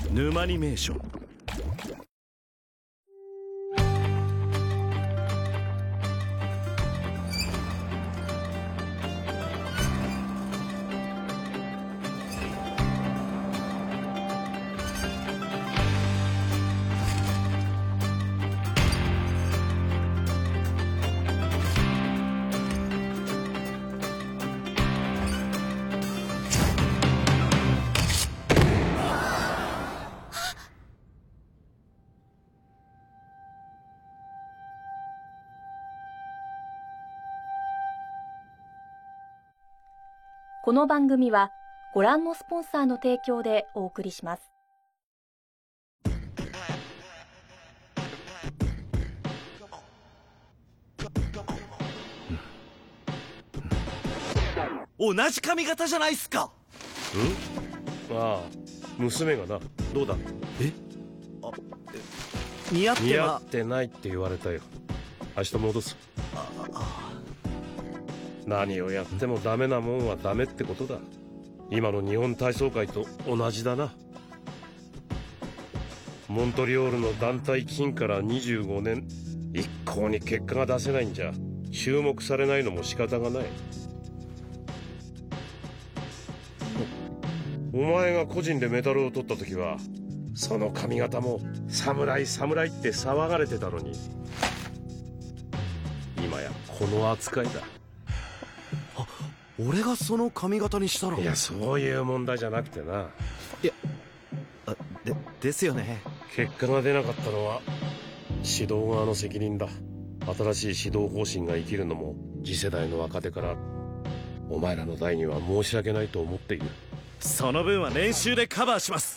沼ニメーション。 この番組はご覧のスポンサーの提供でお送りします。 同じ髪型じゃないっすか。 ああ、娘がな。どうだ。 似合って似合ってないって言われたよ。明日戻す。何をやってもダメなもんはダメってことだ。今の日本体操界と同じだな。モントリオールの団体金から25年一向に結果が出せないんじゃ注目されないのも仕方がない。お前が個人でメダルを取った時はその髪型も侍侍って騒がれてたのに、今やこの扱いだ。 俺がその髪型にしたら。 いや、そういう問題じゃなくてな。 いや、ですよね。 結果が出なかったのは指導側の責任だ。新しい指導方針が生きるのも次世代の若手から。お前らの代には申し訳ないと思っている。 その分は練習でカバーします。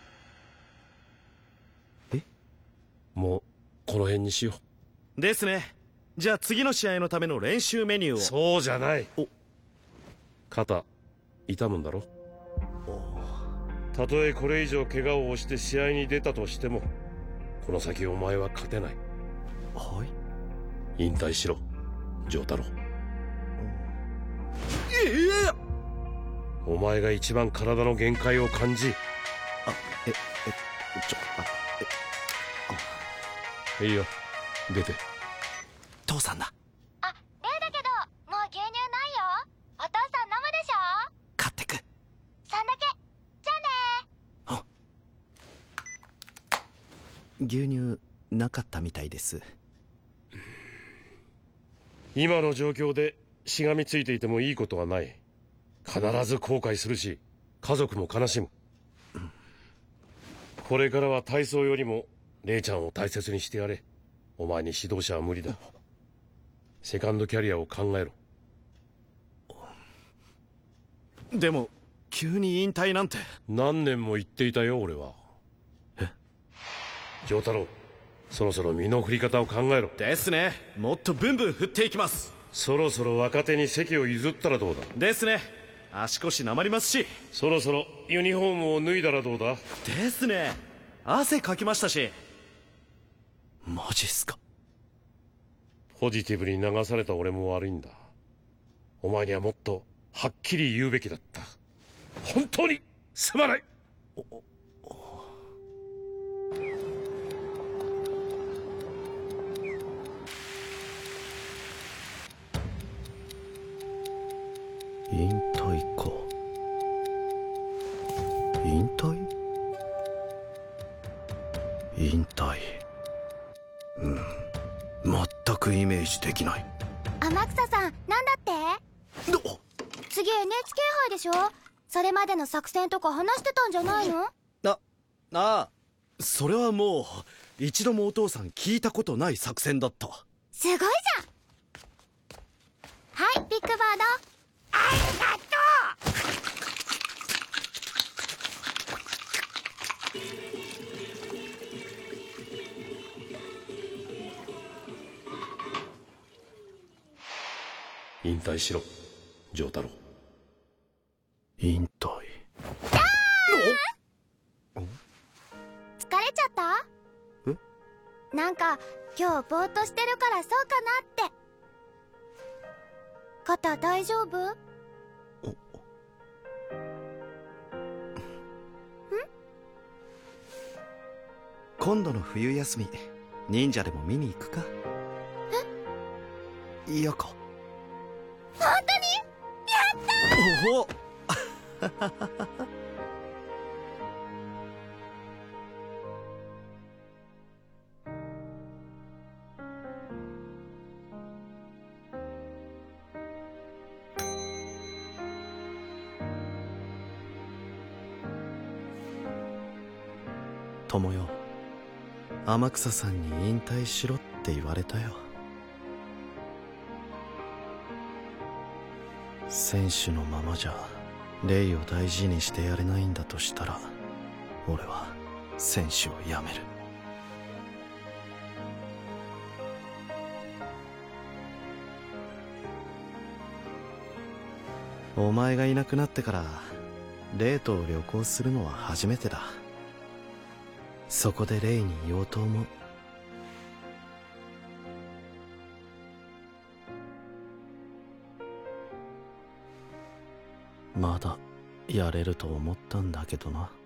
もうこの辺にしよう。ですね。じゃあ次の試合のための練習メニューを。 そうじゃない。肩痛むんだろ。たとえこれ以上怪我を押して試合に出たとしてもこの先お前は勝てない。 はい。 引退しろ丈太郎。お前が一番体の限界を感じ。いいよ、出て。 父さんだ。 あ、例だけどもう牛乳ないよ。お父さん飲むでしょ。 買ってく。 そんだけ。じゃあね。 牛乳なかったみたいです。 今の状況でしがみついていてもいいことはない。必ず後悔するし家族も悲しむ。これからは体操よりも姉ちゃんを大切にしてやれ。お前に指導者は無理だ。セカンドキャリアを考えろ。 でも急に引退なんて。 何年も言っていたよ俺は。丈太郎、そろそろ身の振り方を考えろ。 ですね。もっとブンブン振っていきます。 そろそろ若手に席を譲ったらどうだ。 ですね。足腰なまりますし。 そろそろユニフォームを脱いだらどうだ。 ですね。汗かきましたし。マジっすか。 ポジティブに流された俺も悪いんだ。お前にはもっとはっきり言うべきだった。本当にすまない。 引退か。引退？引退。全くイメージできない。 天草さん、なんだって次 NHK 杯でしょ。それまでの作戦とか話してたんじゃないの。 それはもう一度もお父さん聞いたことない作戦だった。 すごいじゃん。はい、ビッグバード。ありがと引退しろ丈太郎。 引退。 疲れちゃった？なんか今日ぼーっとしてるからそうかなって。肩大丈夫？ 今度の冬休み忍者でも見に行くか？え？嫌か？ 本当に？やったー！ おお友よ、天草さんに引退しろって言われたよ。選手のままじゃレイを大事にしてやれないんだとしたら、俺は選手をやめる。お前がいなくなってからレイと旅行するのは初めてだ。そこでレイに言おうと思う。まだやれると思ったんだけどな。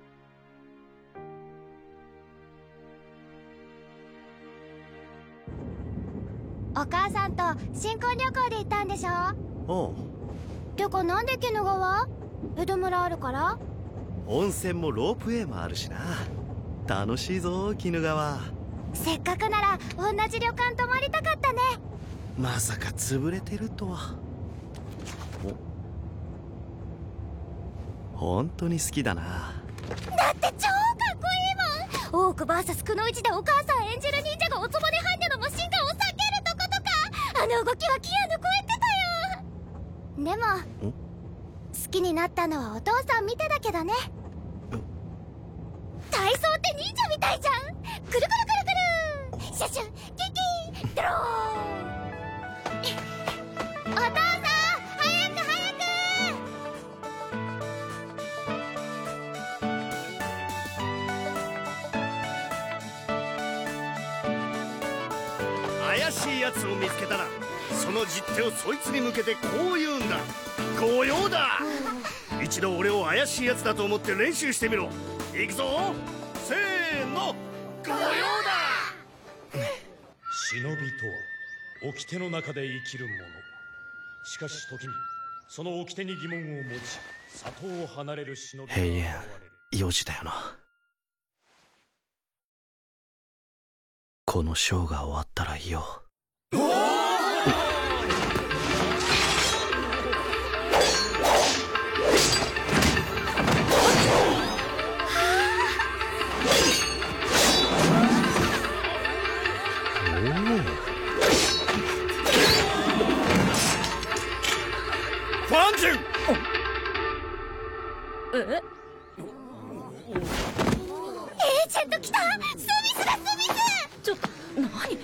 お母さんと新婚旅行で行ったんでしょ？ おう。 てかなんで鬼怒川？江戸村あるから？ 温泉もロープウェイもあるしな。楽しいぞ鬼怒川。 せっかくなら同じ旅館泊まりたかったね。 まさか潰れてるとは。本当に好きだな。 だって超かっこいいもん。オーク VS くのいちでお母さん演じる忍者がおつぼね般若のマシンガンを避けるとことか、あの動きはキアヌ超えてたよ。でも好きになったのはお父さん見てだけどね。体操って忍者みたいじゃん。くるくるくるくる、シュシュキキドローン。お父さん早く早く。 怪しいやつを見つけたらその実手をそいつに向けてこう言うんだ。御用だ。一度俺を怪しいやつだと思って練習してみろ。行くぞ、せーの、御用だ。 忍びとは掟の中で生きる者。しかし時にその掟に疑問を持ち里を離れる忍びが現れる。 閉園4時だよな。このショーが終わったらいいよ。 ファンジュン。 え？ エージェント来た。スミスだスミス。 ちょっと何？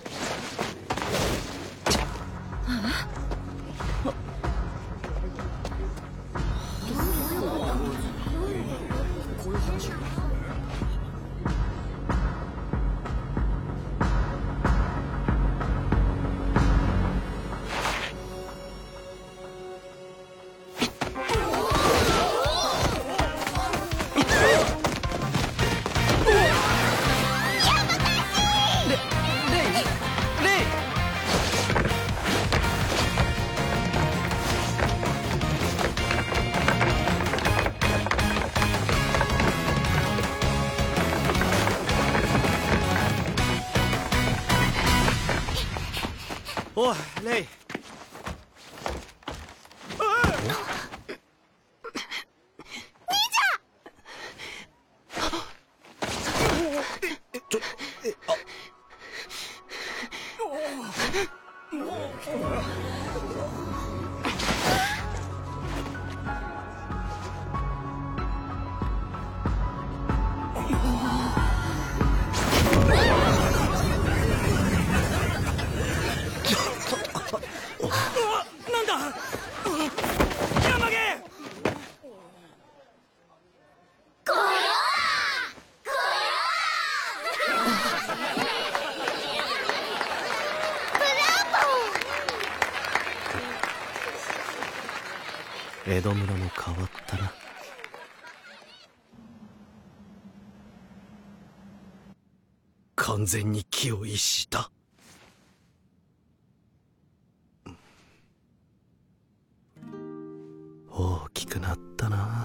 おいレイ。 なんだ山毛。 江戸村も変わったな。 完全に気を逸した。大きくなったな。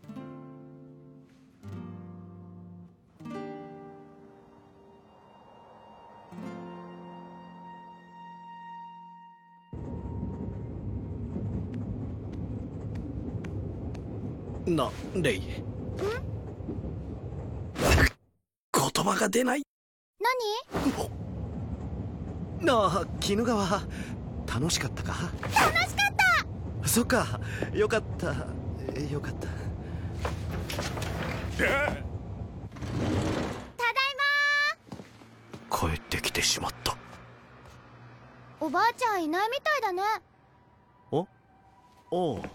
レイ。言葉が出ない。 何？ ああ、鬼怒川楽しかったか？ 楽しかった。 そっか、よかったよかった。 ただいま。 帰ってきてしまった。 おばあちゃんいないみたいだね。 おう。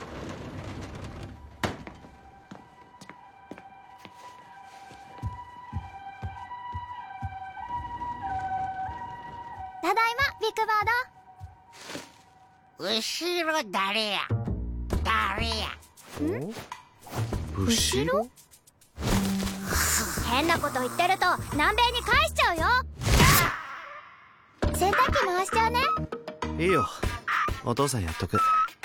ただいま、ビッグバード。 後ろ誰や？誰や？ 後ろ？ 変なこと言ってると南米に返しちゃうよ。洗濯機回しちゃうね。 いいよ、お父さんやっとく。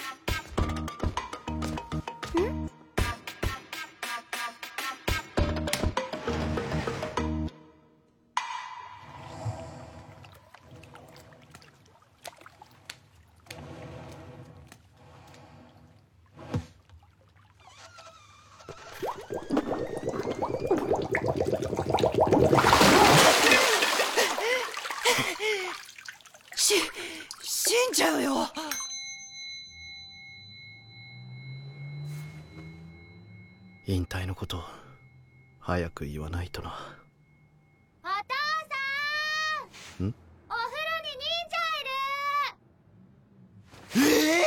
死んじゃうよ。 引退のこと早く言わないとな。 お父さん。 ん？ お風呂に忍者い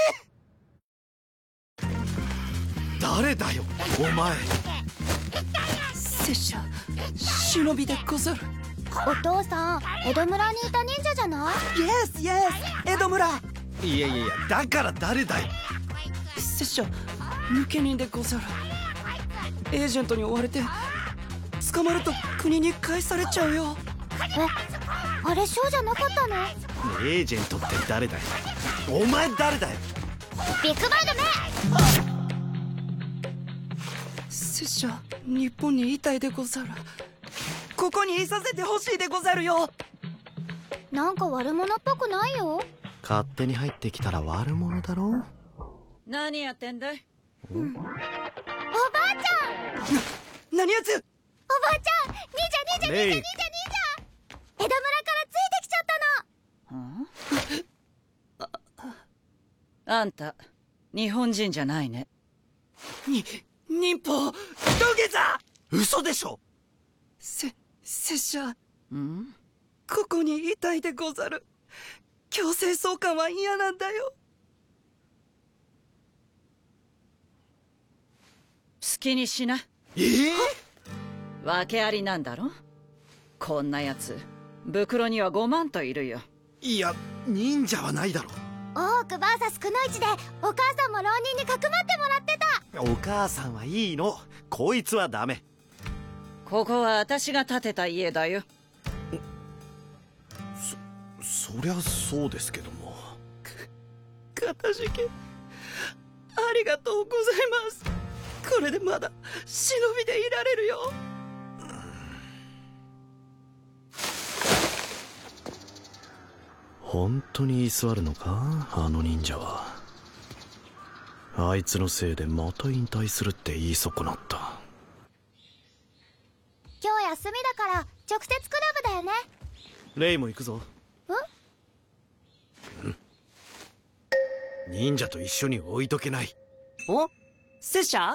る。 誰だよお前。 拙者忍びでござる。 お父さん、江戸村にいた忍者じゃない？ イエスイエス、江戸村。 いやだから誰だよ。 拙者抜け人でござる。エージェントに追われて捕まると国に返されちゃうよ。 あれショーじゃなかったの？ エージェントって誰だよ。お前誰だよ。 ビッグバードめ。 拙者日本にいたいでござる。ここにいさせてほしいでござるよ。 なんか悪者っぽくないよ。 勝手に入ってきたら悪者だろ。 何やってんだい？ おばあちゃん。 何やつ？ おばあちゃん、忍者江戸村からついてきちゃったの。 あんた日本人じゃないね。 忍法土下座。 嘘でしょ。 拙者ここにいたいでござる。強制送還は嫌なんだよ。 好きにしな。訳ありなんだろ。こんなやつ袋には5万といるよ。 いや忍者はないだろ。 オーク VS くのいちでお母さんも浪人にかくまってもらってた。 お母さんはいいの、こいつはダメ。 ここは私が建てた家だよ。 そりゃそうですけども。 かたじけありがとうございます。これでまだ忍びでいられるよ。 本当に居座るのかあの忍者は。あいつのせいでまた引退するって言い損なった。 今日休みだから直接クラブだよね。 レイも行くぞ。忍者と一緒に置いとけない。 お？拙者？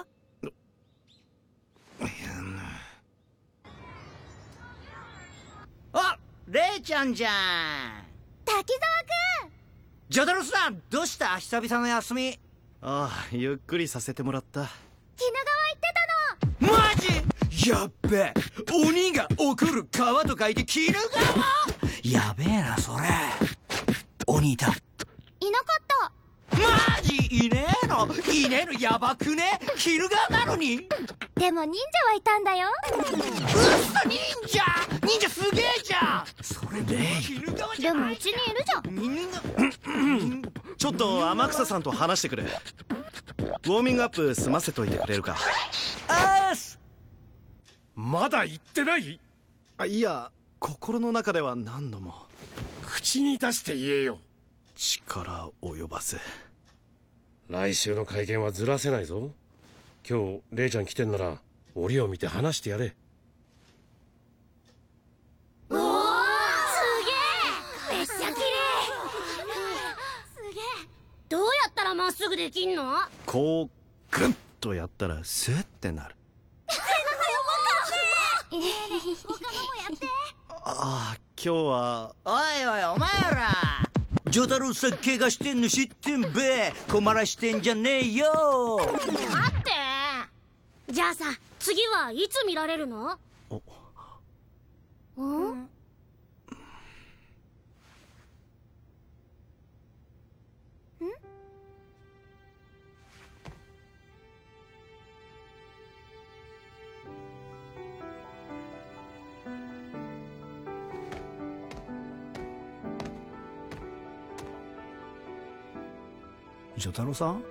あ、レイちゃんじゃん。 滝沢くん。 ジョドロスさん、どうした久々の休み？ ああ、ゆっくりさせてもらった。 鬼怒川行ってたの。 マジ？やっべ、鬼が送る川と書いて鬼怒川。やべえなそれ。鬼いた。 いなかった。 マジ？ ジいねえのやばくね？キルガーなのに。 でも忍者はいたんだよ。 うっそ、忍者すげえじゃん。それでキルガーじでゃない。 もうちにいるじゃん。 ちょっと天草さんと話してくれ。ウォーミングアップ済ませといてくれるか。 あーす。 まだ言ってない？ いや、心の中では何度も。 口に出して言えよ。 力及ばず。 来週の会見はずらせないぞ。今日レイちゃん来てんなら折を見て話してやれ。 おお、すげえ。めっちゃ綺麗。すげえ。どうやったらまっすぐできんの？ こうグッとやったらスッってなる。ああ、今日は。 おいおい、お前らジョタロウさん怪我してんの知ってんべ。困らしてんじゃねえよ。 待って。じゃあさ、次はいつ見られるの？ん？ ジョタロウさん？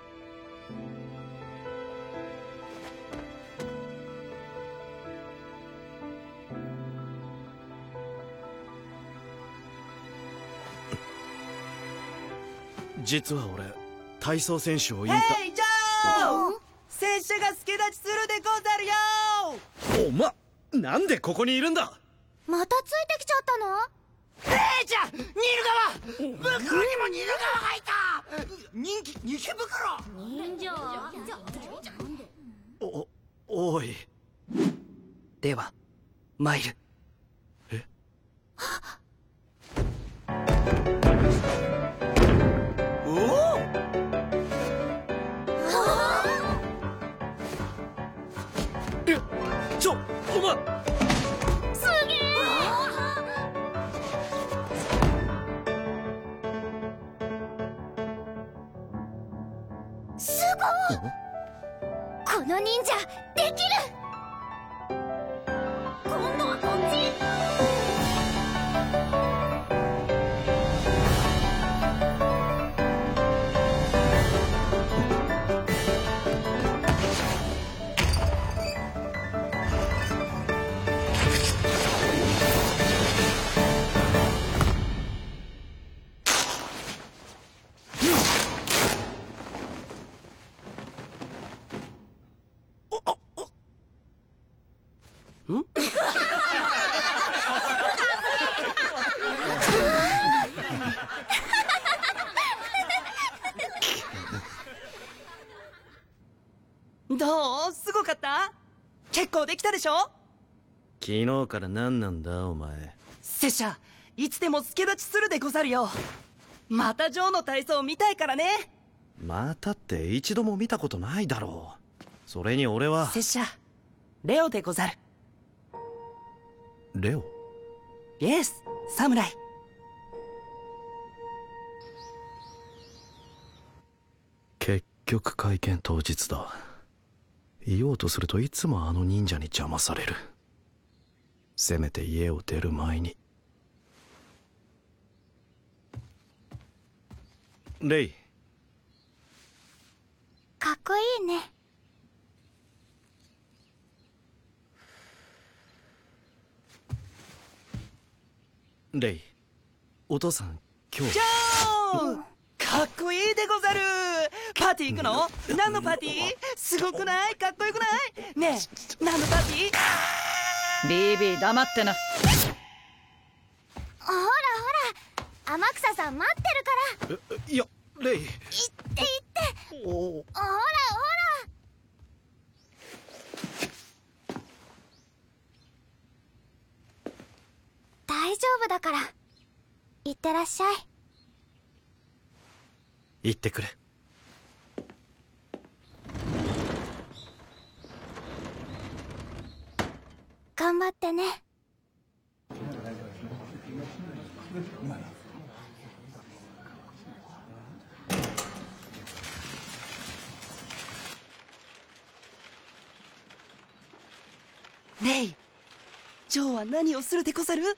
実は俺、体操選手を引退。 ヘイジョー、拙者が助太刀するでござるよ。 おま、なんでここにいるんだ。 またついてきちゃったの？ レイちゃん、ニルガワ、袋にもニルガワがいた。人気ニケ袋。 忍者？ おい。 では参る。 おお。 お前。 すげえ。すごい。この忍者できる。今度はこっち。 どう？すごかった？結構できたでしょ？ 昨日から何なんだお前。 拙者いつでも助太刀するでござるよ。またジョーの体操見たいからね。 またって一度も見たことないだろう。それに俺は。 拙者レオでござる。 レオ？ イエス、侍。 結局会見当日だ。言おうとするといつもあの忍者に邪魔される。せめて家を出る前に。レイ。 かっこいいね。 レイ、お父さん今日。 ジョー、かっこいいでござる。パーティー行くの？何のパーティー？すごくない？かっこよくない？ねえ、何のパーティー？ ビービー黙ってな。 ほらほら、天草さん待ってるから。 いや、レイ。 行って行って。ほらほら。大丈夫だから。行ってらっしゃい。 行ってくれ。 頑張ってね。 レイ、ジョーは何をするでござる？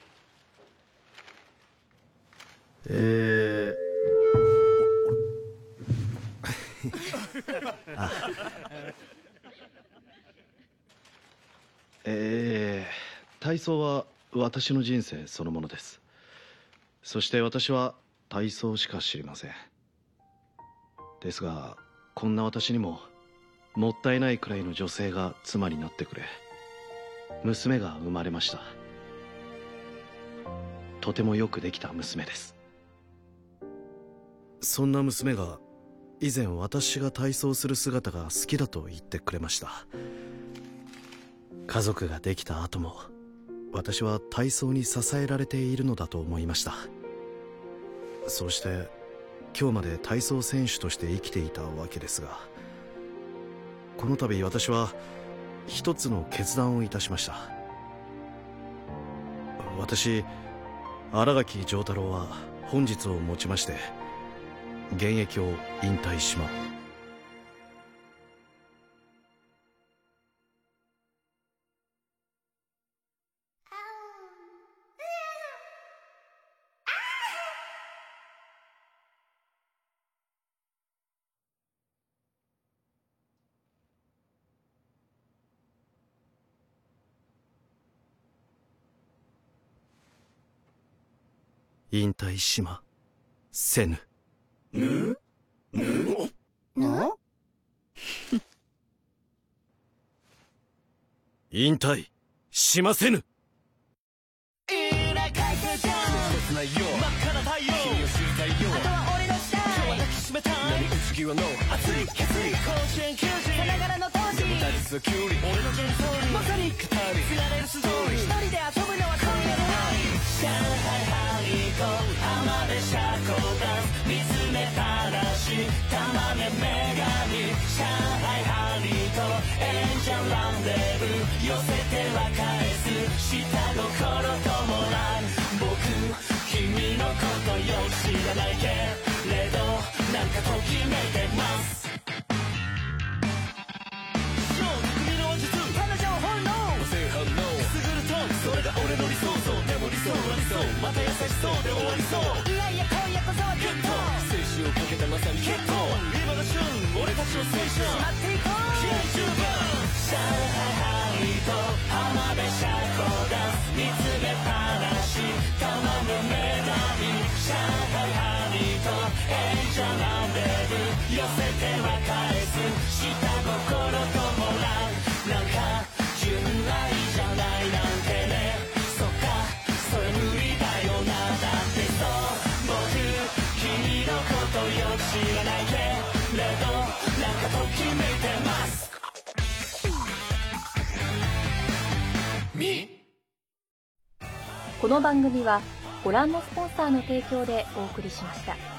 体操は私の人生そのものです。そして私は体操しか知りません。ですがこんな私にももったいないくらいの女性が妻になってくれ、娘が生まれました。とてもよくできた娘です。そんな娘が以前私が体操する姿が好きだと言ってくれました。家族ができた後も私は体操に支えられているのだと思いました。そして今日まで体操選手として生きていたわけですが、この度私は一つの決断をいたしました。私、新垣丈太郎は本日をもちまして現役を引退します。引退しませぬ。引退しませぬ。 この番組はご覧のスポンサーの提供でお送りしました。